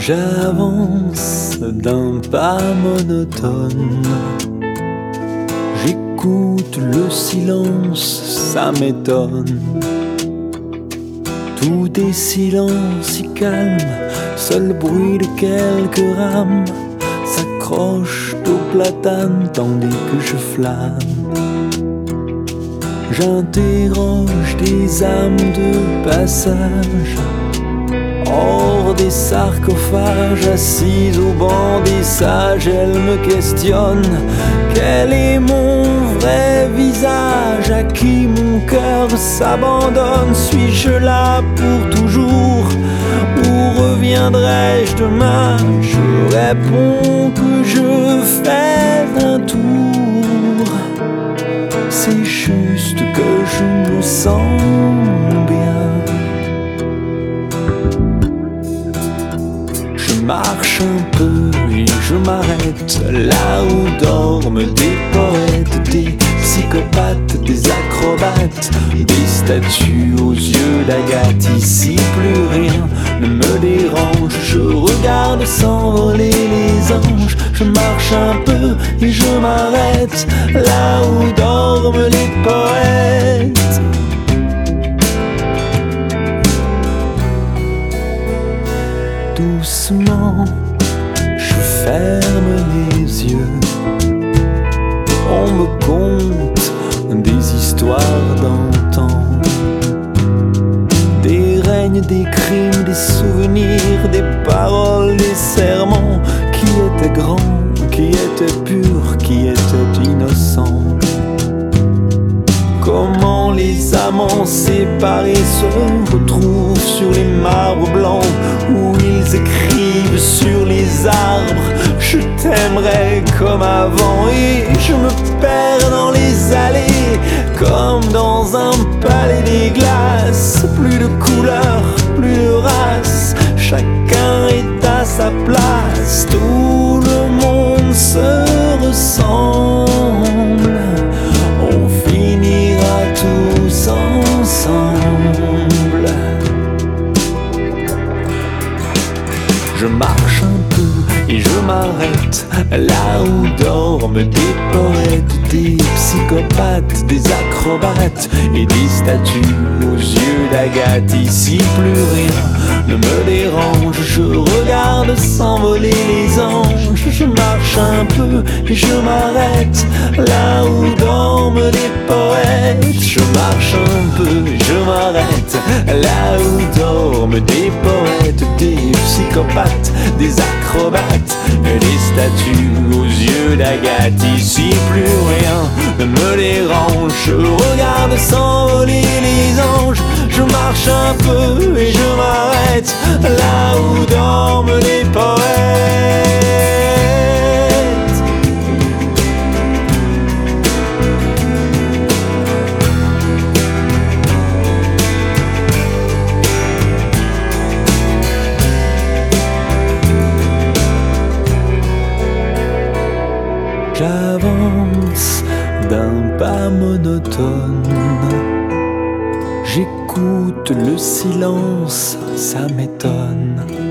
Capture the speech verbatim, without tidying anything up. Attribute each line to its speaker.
Speaker 1: J'avance d'un pas monotone. J'écoute le silence, ça m'étonne. Tout est silence si calme, seul bruit de quelques rames s'accrochent au platane tandis que je flâne. J'interroge des âmes de passage hors des sarcophages, assises au banc des sages. Elles me questionnent, quel est mon vrai visage? À qui mon cœur s'abandonne? Suis-je là pour toujours? Où reviendrai-je demain? Je réponds que je fais un tour. C'est juste que je me sens bien. Je marche un peu et je m'arrête là où dorment des poètes, des psychopathes, des acrobates, des statues aux yeux d'agate. Ici plus rien ne me dérange, je regarde s'envoler les anges. Je marche un peu et je m'arrête là où dorment les poètes. Doucement, je ferme les yeux. On me conte des histoires d'antan, des règnes, des crimes, des souvenirs, des paroles, des serments qui étaient grands, qui étaient purs, qui étaient innocents. Comment les amants séparés se retrouvent sur les marbres blancs où ils écrivent sur les arbres: je t'aimerai comme avant. Et je me perds dans les allées comme dans un palais des glaces. Plus de couleurs, plus de race, chacun est à sa place. Tout le monde se ressemble. On finira tous ensemble. Je marche un peu et je m'arrête là où dorment des poètes, des psychopathes, des acrobates et des statues aux yeux d'agate. Ici plus rien ne me dérange, je regarde s'envoler les anges. Je marche un peu et je m'arrête là où dorment les poètes. Je marche un peu et je m'arrête là où dorment des poètes, des psychopathes, des acrobates et des statues aux yeux d'agate. Ici plus rien ne me dérange, je regarde s'envoler les anges. Je marche un peu et je m'arrête là où dorment les poètes. J'avance d'un pas monotone. J'écoute le silence, ça m'étonne.